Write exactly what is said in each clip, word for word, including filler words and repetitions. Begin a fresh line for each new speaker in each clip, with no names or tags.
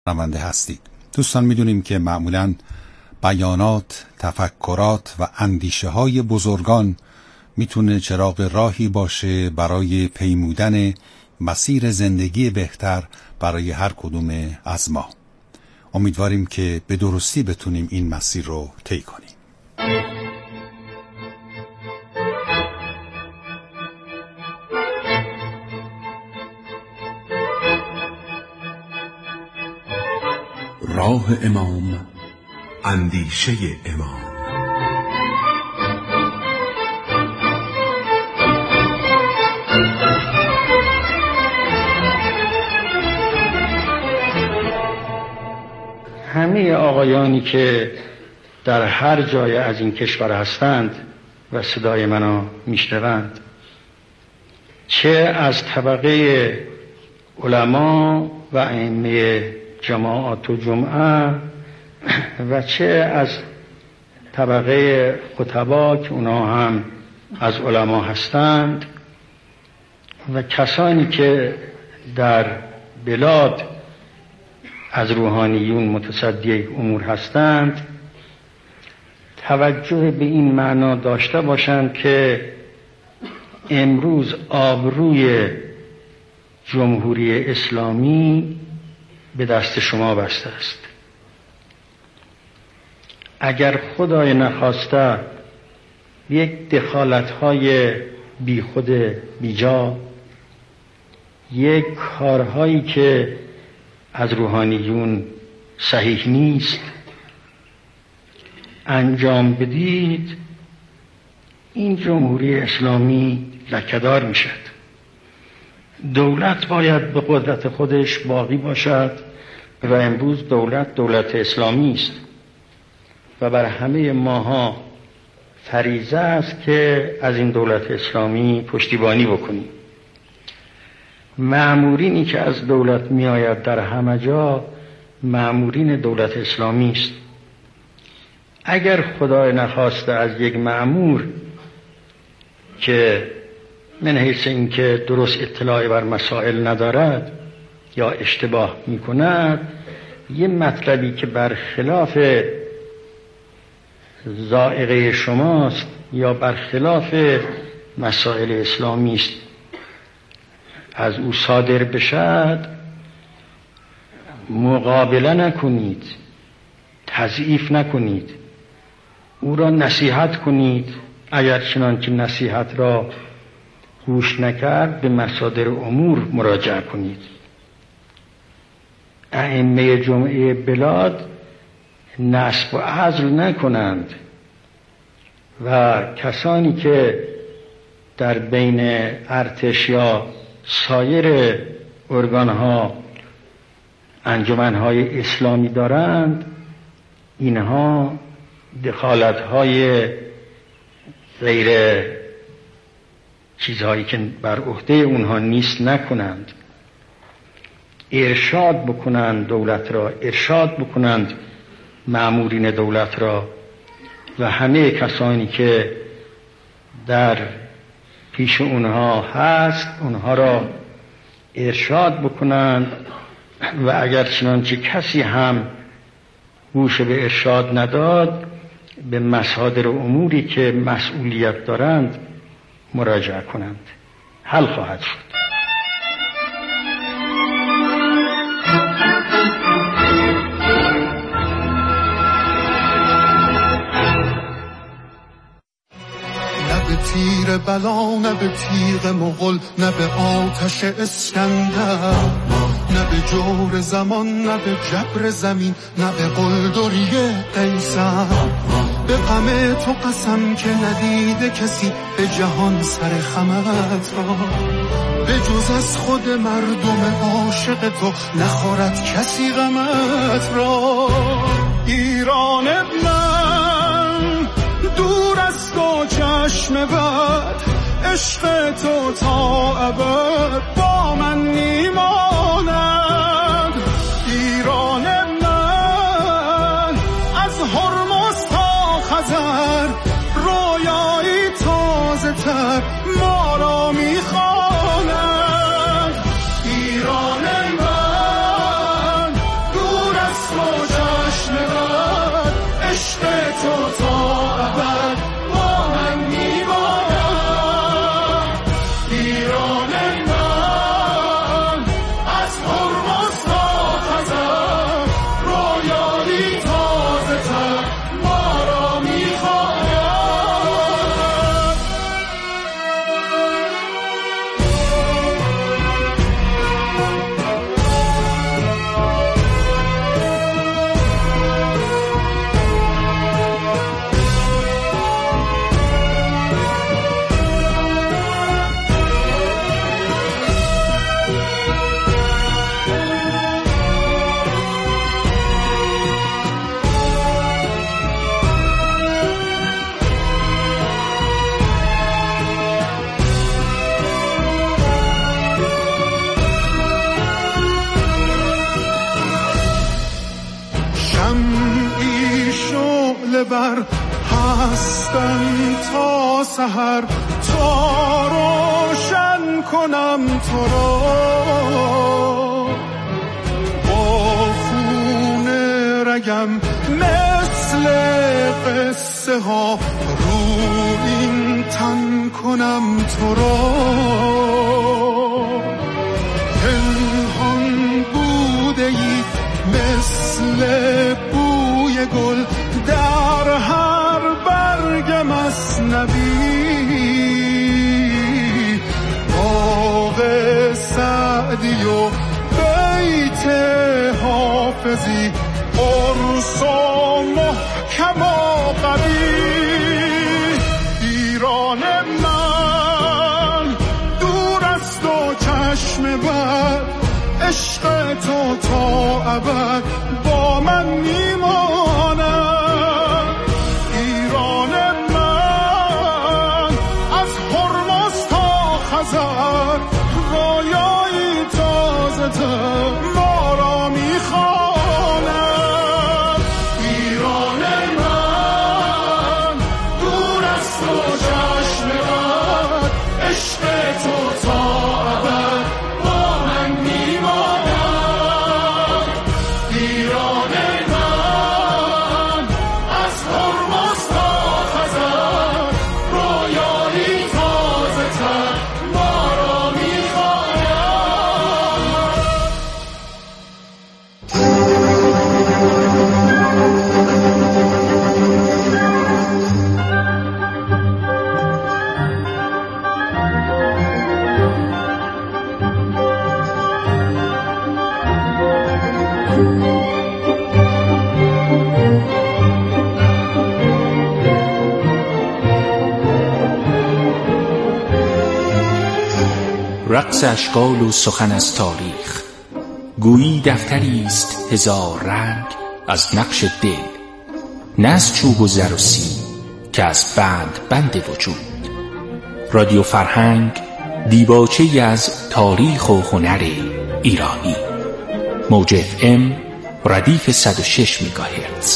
شنونده هستید. دوستان میدونیم که معمولاً بیانات، تفکرات و اندیشه های بزرگان میتونه چراغ راهی باشه برای پیمودن مسیر زندگی بهتر برای هر کدوم از ما. امیدواریم که به درستی بتونیم این مسیر رو طی کنیم.
راه امام، اندیشه امام.
همه آقایانی که در هر جای از این کشور هستند و صدای منو میشنوند، چه از طبقه علما و ائمه جماعت و جمعه و چه از طبقه خطبا که اونا هم از علما هستند و کسانی که در بلاد از روحانیون متصدی امور هستند، توجه به این معنا داشته باشند که امروز آبروی جمهوری اسلامی به دست شما بسته است. اگر خدای نخواسته یک دخالت‌های بی خود بیجا، یک کارهایی که از روحانیون صحیح نیست انجام بدید، این جمهوری اسلامی لکه‌دار میشد. دولت باید به قدرت خودش باقی باشد و امروز دولت دولت اسلامی است و بر همه ماها فریضه است که از این دولت اسلامی پشتیبانی بکنیم. مأمورینی که از دولت می آید در همه جا مأمورین دولت اسلامی است. اگر خدای نخواسته از یک مأمور که من حیث اینکه درست اطلاعی بر مسائل ندارد یا اشتباه می کند، یه مطلبی که برخلاف ذائقه شماست یا برخلاف مسائل اسلامی است از او صادر بشد، مقابله نکنید، تضعیف نکنید، او را نصیحت کنید. اگر چنانکه نصیحت را گوش نکرد، به مصادر امور مراجعه کنید. ائمه جمعه بلاد نصب و عزل نکنند و کسانی که در بین ارتش یا سایر ارگانها انجمنهای اسلامی دارند، اینها دخالتهای غیر چیزهایی که بر عهده اونها نیست نکنند. ارشاد بکنند دولت را، ارشاد بکنند مأمورین دولت را و همه کسانی که در پیش اونها هست اونها را ارشاد بکنند و اگر چنانچه کسی هم گوش به ارشاد نداد، به مصادر اموری که مسئولیت دارند مراجعه کنند. حل خواهد شد.
تیر بلا، نه به تیغ مغل، نه به آتش اسکندر، نه به جور زمان، نه به جبر زمین، نه به قلدری قیصر. به غم تو قسم که ندیده کسی به جهان سر خمت را، به جز از خود مردم عاشق تو نخورد کسی غمت را. ایران من دور از تو چشم بد، عشق تو تا ابد با من میماند. ایران من از هرمز تا خزر، رویایی تازه تر ما را میخواند. ایران من دور ببر هستم تا سحر تا روشن کنم تو را با خون رگم مثل قصه ها رو این تن کنم تو را پنهان بوده ای مثل بوی گل در هر برگ مثنوی باغ سعدی و بیت حافظی قرص و محکم و قوی ایران من دور است و چشم بد عشق تو تا ابد با من میماند ایران من از هرمز تا خزر رویایی تازه تر ما را میخواند ایران من دور است و چشم بد عشق تو تا ابد با من میماند ایران من از هرمز تا خزر رویایی تازه تر ما را میخواند
رقص اشکال و سخن از تاریخ، گویی دفتری است هزار رنگ از نقش دل، نه از چوب و زر و سیم که از بند بند وجود. رادیو فرهنگ دیباچه‌ای از تاریخ و هنر ایرانی. موج اف ام ردیف صد و شش مگاهرتز.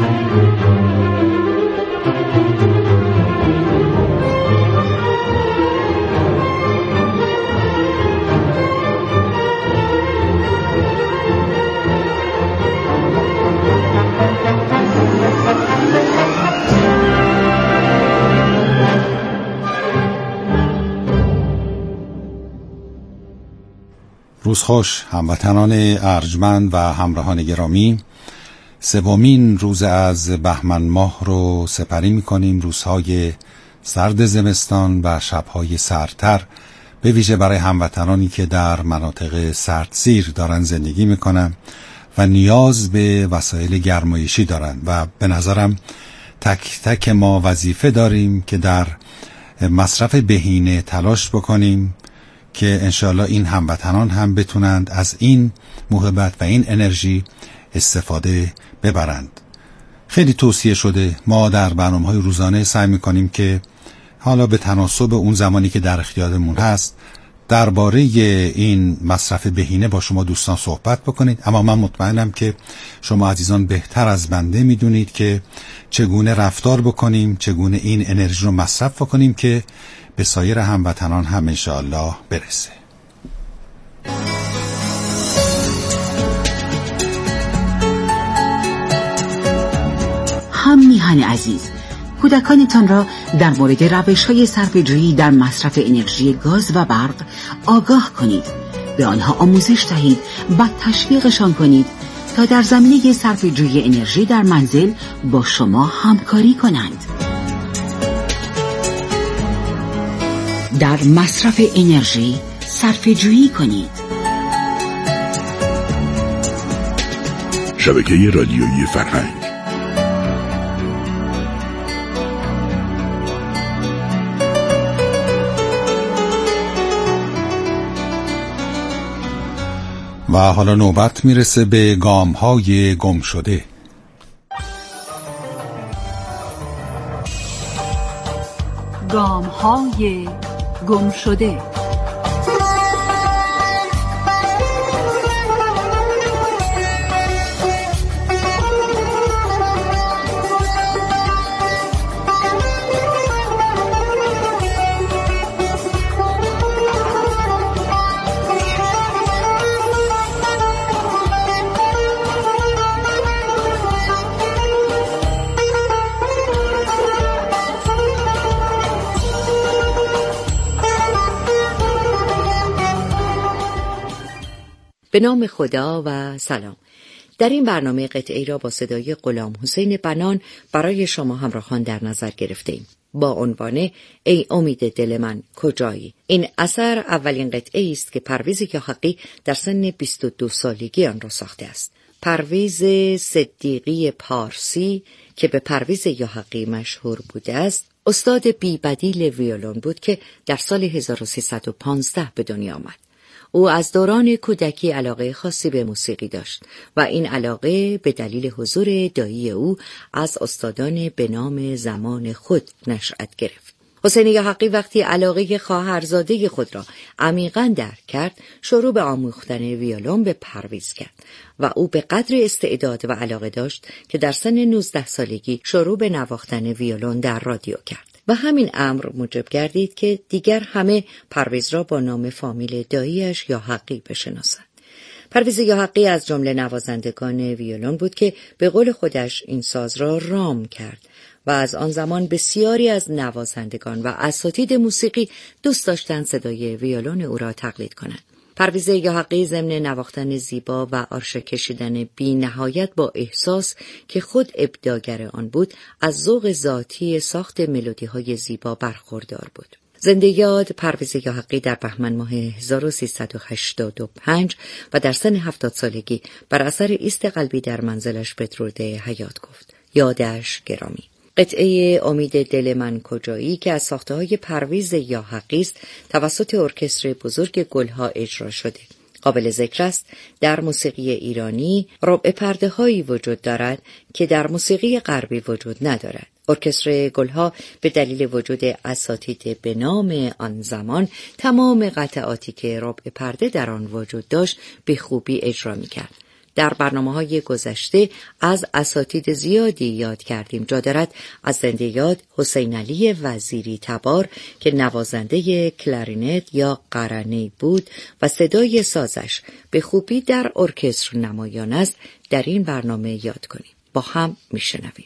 روز خوش هموطنان ارجمند و همراهان گرامی، سومین روز از بهمن ماه رو سپری می‌کنیم. روزهای سرد زمستان و شب‌های سردتر، به ویژه برای هموطنانی که در مناطق سردسیر دارن زندگی می‌کنن و نیاز به وسایل گرمایشی دارن و به نظرم تک تک ما وظیفه داریم که در مصرف بهینه تلاش بکنیم که انشاءالله این هموطنان هم بتونند از این موهبت و این انرژی استفاده ببرند. خیلی توصیه شده، ما در برنامه‌های روزانه سعی می‌کنیم که حالا به تناسب اون زمانی که در اختیارمون هست درباره این مصرف بهینه با شما دوستان صحبت بکنید، اما من مطمئنم که شما عزیزان بهتر از بنده میدونید که چگونه رفتار بکنیم، چگونه این انرژی رو مصرف بکنیم که به سایر هموطنان هم انشاءالله برسه.
هم میهن عزیز، کودکانتان را در مورد روش‌های صرفه‌جویی در مصرف انرژی گاز و برق آگاه کنید. به آنها آموزش دهید و تشویقشان کنید تا در زمینه صرفه‌جویی انرژی در منزل با شما همکاری کنند. در مصرف انرژی صرفه‌جویی کنید.
شبکه رادیویی فرهنگ.
و حالا نوبت میرسه به گام‌های گم شده.
گام‌های گم شده.
به نام خدا و سلام. در این برنامه قطعی را با صدای غلام حسین بنان برای شما همراهان در نظر گرفتیم با عنوان ای امید دل من کجایی. این اثر اولین قطعه است که پرویز یاحقی در سن بیست و دو سالگی آن را ساخته است. پرویز صدیقی پارسی که به پرویز یاحقی مشهور بوده است، استاد بی‌بدیل ویولون بود که در سال هزار و سیصد و پانزده به دنیا آمد. او از دوران کودکی علاقه خاصی به موسیقی داشت و این علاقه به دلیل حضور دایی او از استادان به نام زمان خود نشأت گرفت. حسین یاحقی وقتی علاقه خواهرزاده خود را عمیقاً درک کرد، شروع به آموختن ویولون به پرویز کرد و او به قدر استعداد و علاقه داشت که در سن نوزده سالگی شروع به نواختن ویولون در رادیو کرد. و همین امر موجب گردید که دیگر همه پرویز را با نام فامیل دایی‌اش یاحقی بشناسند. پرویز یاحقی از جمله نوازندگان ویولون بود که به قول خودش این ساز را رام کرد و از آن زمان بسیاری از نوازندگان و اساتید موسیقی دوست داشتند صدای ویولون او را تقلید کنند. پرویز یاحقی ضمن نواختن زیبا و آرشه کشیدن بی نهایت با احساس که خود ابداگر آن بود، از ذوق ذاتی ساخت ملودی‌های زیبا برخوردار بود. زنده یاد پرویز یاحقی در بهمن ماه هزار و سیصد و هشتاد و پنج و در سن هفتاد سالگی بر اثر ایست قلبی در منزلش بدرود حیات گفت. یادش گرامی. قطعه امید دل من کجایی که از ساخته‌های پرویز یاحقی است توسط ارکستر بزرگ گلها اجرا شده. قابل ذکر است در موسیقی ایرانی ربع پرده هایی وجود دارد که در موسیقی غربی وجود ندارد. ارکستر گلها به دلیل وجود اساتید به نام آن زمان تمام قطعاتی که ربع پرده در آن وجود داشت به خوبی اجرا می‌کرد. در برنامه‌های گذشته از اساتید زیادی یاد کردیم. جا دارد از زنده یاد حسین علی وزیری تبار که نوازنده کلارینت یا قرنه بود و صدای سازش به خوبی در ارکستر نمایان است در این برنامه یاد کنیم. با هم میشنویم.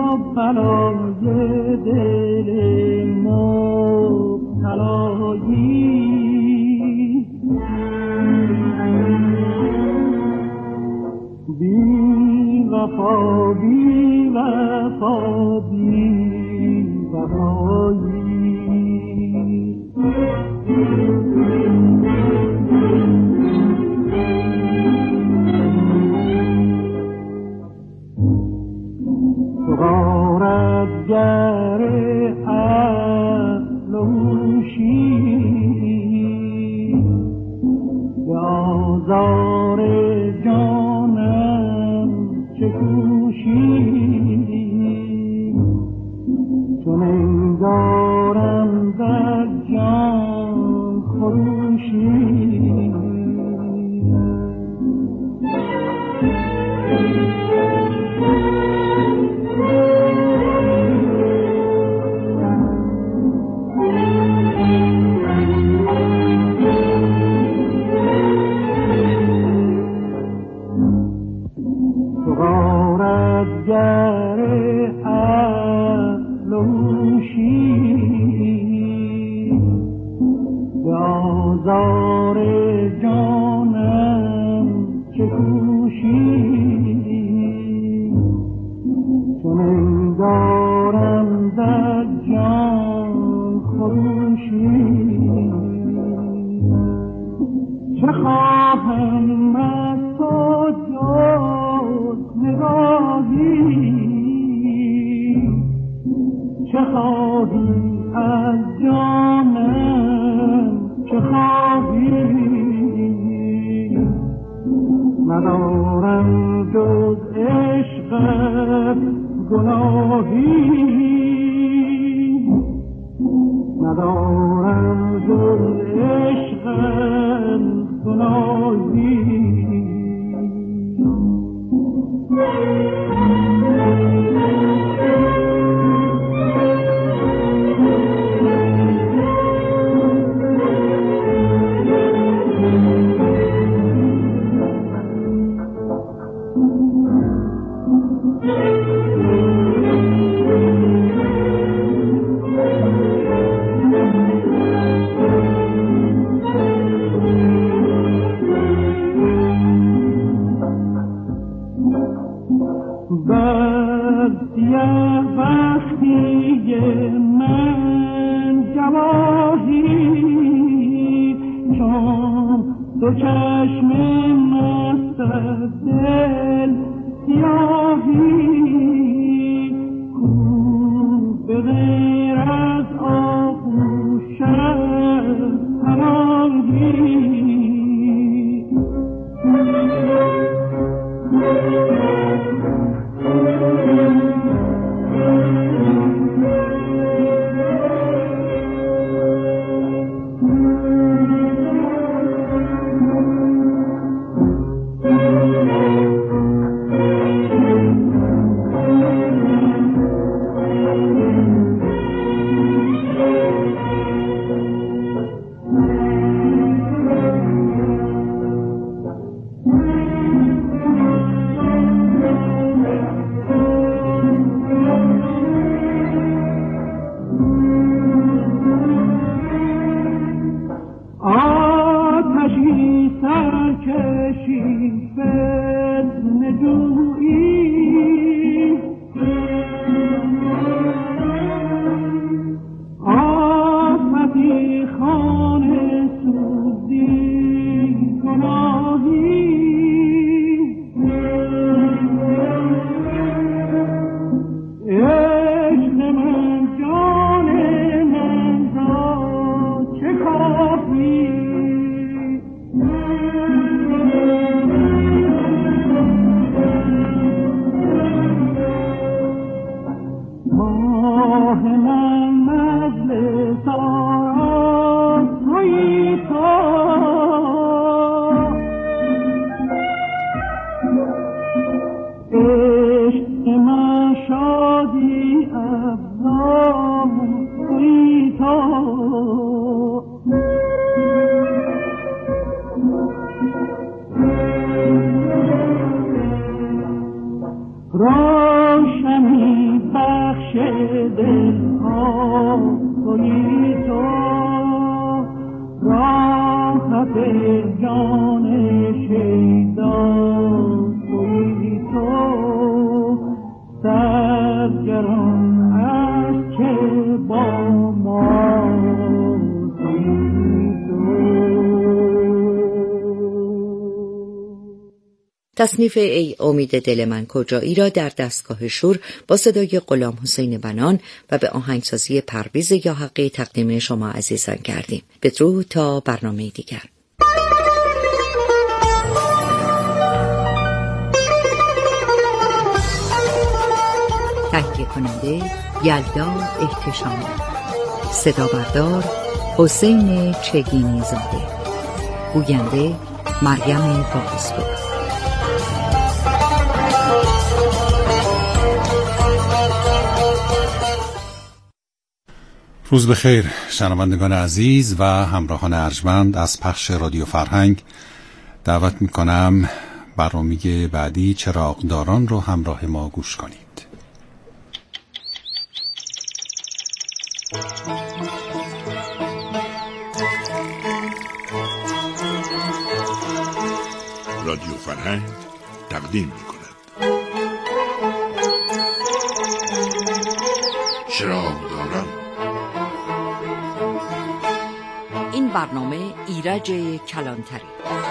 بلای دل مبتلایی بی وفا بی وفا بی وفایی غارتگر عقل و هوشی به آزار جانم چه کوشی چون انگارم در جان خروشی غارتگر عقل و هوشی به آزار جانم چه کوشی چون انگارم در جان خروشی چه خواهم از تو جز نگاهی چه خواهی از جانم چه خواهی ندارم جز عشق گناهی ندارم جز عشق گناهی بسیه بختی من جواهی چون دو چشم مست دل سیاهی کو به غیر از آغوشت پناهی روشنی دلها تویی تو، راحت جان شیدا تویی تو، سرگران از که با ما تویی تو.
تصنیف ای امید دل من کجایی را در دستگاه شور با صدای غلام حسین بنان و به آهنگسازی پرویز یاحقی تقدیم شما عزیزان کردیم. بدرود تا برنامه دیگر. تهیه کننده یلدا احتشامی، صدا بردار حسین چگینی زاده، گوینده مریم بازپور.
روز بخیر شنوندگان عزیز و همراهان ارجمند از پخش رادیو فرهنگ. دعوت میکنم برنامه بعدی چراغداران رو همراه ما گوش کنید.
رادیو فرهنگ تقدیم میکند چراغداران.
این برنامه ایرج کلانتری.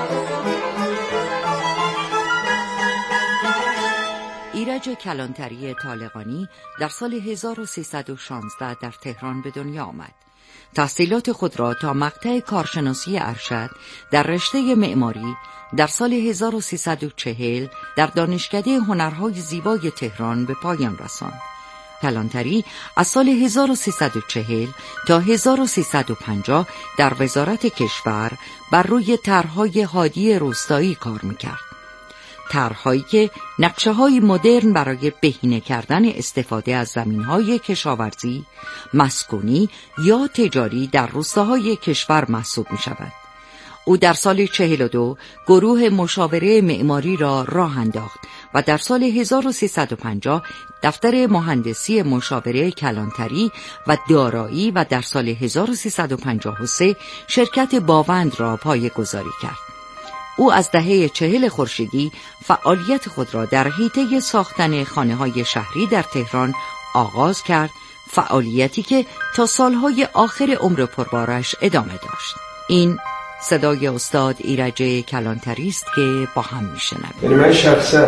ایرج کلانتری طالقانی در سال هزار و سیصد و شانزده در تهران به دنیا آمد. تحصیلات خود را تا مقطع کارشناسی ارشد در رشته معماری در سال هزار و سیصد و چهل در دانشکده هنرهای زیبای تهران به پایان رساند. کلانتری از سال هزار و سیصد و چهل تا هزار و سیصد و پنجاه در وزارت کشور بر روی طرح‌های هادی روستایی کار می‌کرد. طرح‌هایی که نقشه‌های مدرن برای بهینه کردن استفاده از زمین‌های کشاورزی، مسکونی یا تجاری در روستاهای کشور محسوب می‌شود. او در سال چهل و دو گروه مشاوره معماری را راه انداخت و در سال هزار و سیصد و پنجاه دفتر مهندسی مشاوره کلانتری و دارایی و در سال هزار و سیصد و پنجاه و سه شرکت باوند را پایه‌گذاری کرد. او از دهه چهل خورشیدی فعالیت خود را در حیطه ساختن خانه‌های شهری در تهران آغاز کرد، فعالیتی که تا سالهای آخر عمر پربارش ادامه داشت. این صدای استاد ایرج کلانتری است که با هم میشنویم.
یعنی من شخصا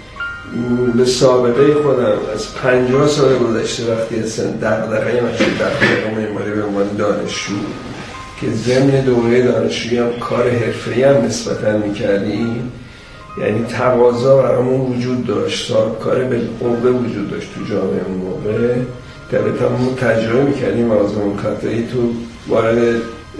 به سابقه خودم از پنجاه سال گذشته وقتی اصلا دغدغه من شد در حوزه معماری به عنوان دانشجو که ضمن دوره دانشجویی هم کار حرفه‌ای هم نسبتاً می‌کردیم، یعنی تقاضا برامون وجود داشت، کار به قوه وجود داشت تو جامعه اون موقع. در همون تجربه می‌کردیم و از اون خاطری تو وارد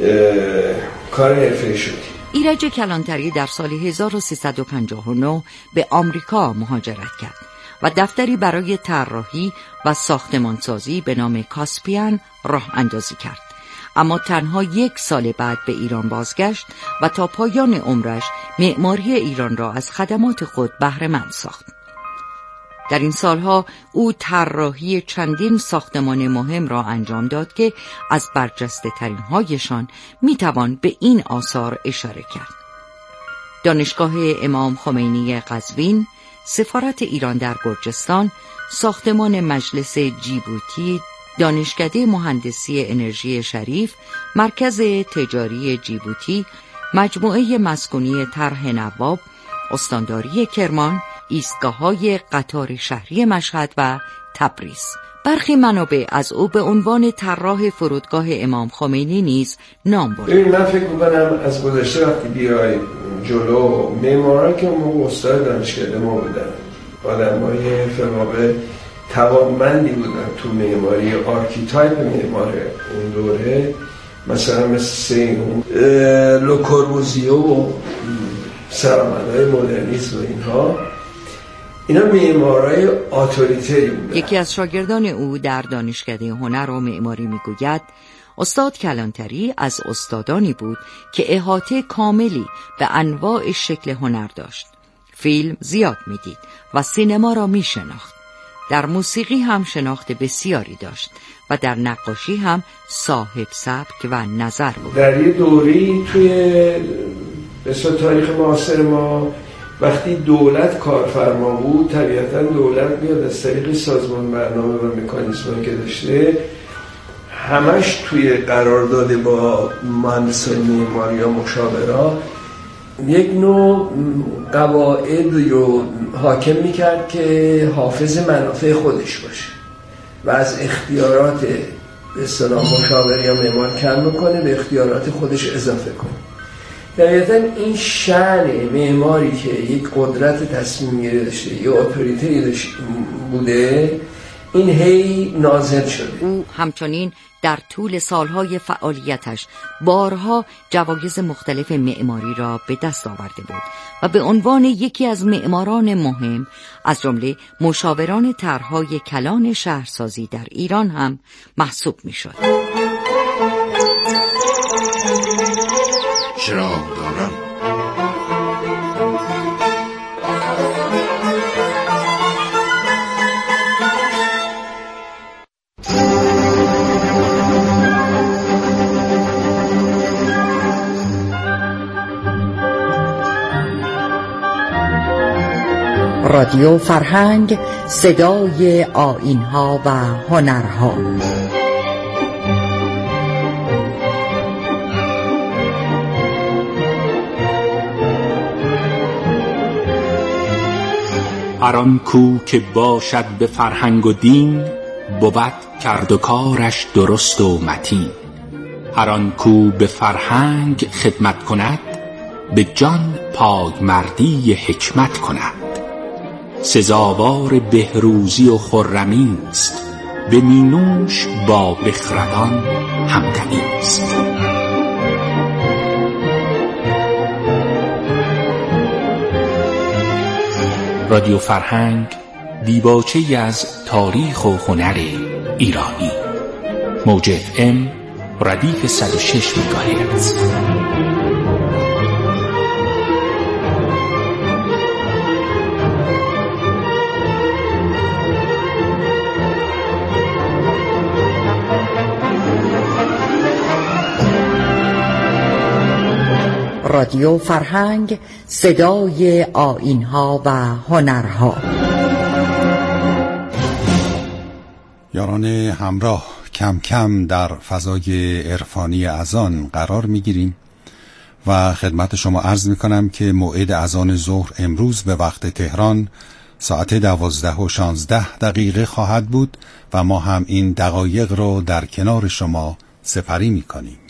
کار حرفه‌ای شدیم.
ایرج کلانتری در سال هزار و سیصد و پنجاه و نه به آمریکا مهاجرت کرد و دفتری برای طراحی و ساختمانسازی به نام کاسپیان راه اندازی کرد. اما تنها یک سال بعد به ایران بازگشت و تا پایان عمرش معماری ایران را از خدمات خود بهره مند ساخت. در این سالها او طراحی چندین ساختمان مهم را انجام داد که از برجسته ترین هایشان می توان به این آثار اشاره کرد: دانشگاه امام خمینی قزوین، سفارت ایران در گرجستان، ساختمان مجلس جیبوتی، دانشکده مهندسی انرژی شریف، مرکز تجاری جیبوتی، مجموعه مسکونی طرح نواب، استانداری کرمان، ایستگاه‌های قطار شهری مشهد و تبریز. برخی منابع از او به عنوان طراح فرودگاه امام خمینی نیز نام برده.
ببین من فکر می‌کنم از گذشته وقتی بیای جلو، معمارا که اون موقع استاد دانشکده ما بودن، آدمای فراغ توانمندی بودن تو معماری، آرکیتایپ معمار اون دوره، مثلا مثل سیمون، لو کوربوزیه و سرمایه‌های مدرنیسم و اینها، اینا معمارای اتوریتری بودن.
یکی از شاگردان او در دانشکده هنر و معماری میگوید استاد کلانتری از استادانی بود که احاطه کاملی به انواع شکل هنر داشت. فیلم زیاد میدید و سینما را میشناخت. در موسیقی هم شناخت بسیاری داشت و در نقاشی هم صاحب سبک و نظر بود.
در یه دوره‌ای توی بسیار تاریخ معاصر ما وقتی دولت کارفرما بود، طبیعتاً دولت میاد از طریق سازمان برنامه و مکانیزمی که داشته همش توی قرارداد با مهندسان معماری یا مشاورا یک نوع قواعد رو حاکم میکرد که حافظ منافع خودش باشه و از اختیارات به اصطلاح مشاور یا معمار کم میکنه، به اختیارات خودش اضافه کنه. طبیعتاً این شأن معماری که یک قدرت تصمیم گیری داشته یا اتوریته داشته بوده، این هی نازل شده.
او همچنین در طول سالهای فعالیتش بارها جوایز مختلف معماری را به دست آورده بود و به عنوان یکی از معماران مهم از جمله مشاوران طرحهای کلان شهرسازی در ایران هم محسوب می‌شد.
چراغ دارم.
رادیو فرهنگ، صدای آیین‌ها و هنرها.
هر آن کو که باشد به فرهنگ و دین، بود کرد و کارش درست و متین. هر آن کو به فرهنگ خدمت کند، به جان پایمردی حکمت کند. سزاوار بهروزی و خرمی است، به مینوش با بخردان همدمی است. رادیو فرهنگ، دیباچه‌ای از تاریخ و هنر ایرانی. موج اف ام ردیف صد و شش مگاهرتز.
رادیو فرهنگ، صدای آیین‌ها و هنرها.
یاران همراه، کم کم در فضای عرفانی اذان قرار میگیریم و خدمت شما عرض میکنم که موعد اذان ظهر امروز به وقت تهران ساعت دوازده و شانزده دقیقه خواهد بود و ما هم این دقایق رو در کنار شما سپری میکنیم.